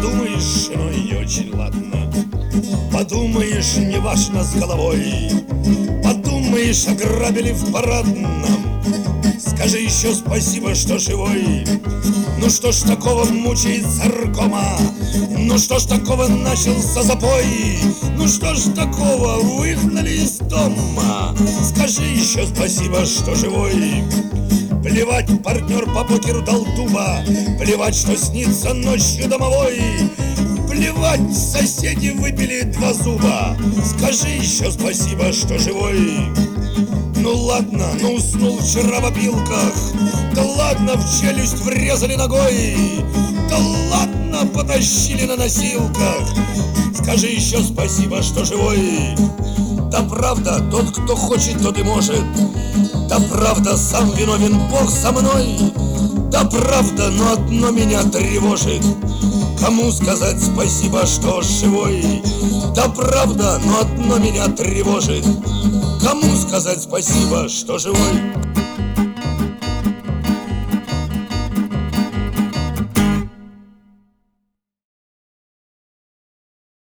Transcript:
Подумаешь, ну и очень ладно. Подумаешь, не важно с головой. Подумаешь, ограбили в парадном. Скажи еще спасибо, что живой. Ну что ж такого мучает саркома? Ну что ж такого начался запой? Ну что ж такого выгнали из дома? Скажи еще спасибо, что живой. Плевать, партнер по покеру дал дуба. Плевать, что снится ночью домовой. Плевать, соседи выпили 2 зуба. Скажи еще спасибо, что живой. Ну ладно, ну уснул вчера в опилках. Да ладно, в челюсть врезали ногой. Да ладно, потащили на носилках. Скажи еще спасибо, что живой. Да правда, тот, кто хочет, тот и может. Да правда, сам виновен, Бог со мной. Да правда, но одно меня тревожит. Кому сказать спасибо, что живой? Да правда, но одно меня тревожит. Кому сказать спасибо, что живой?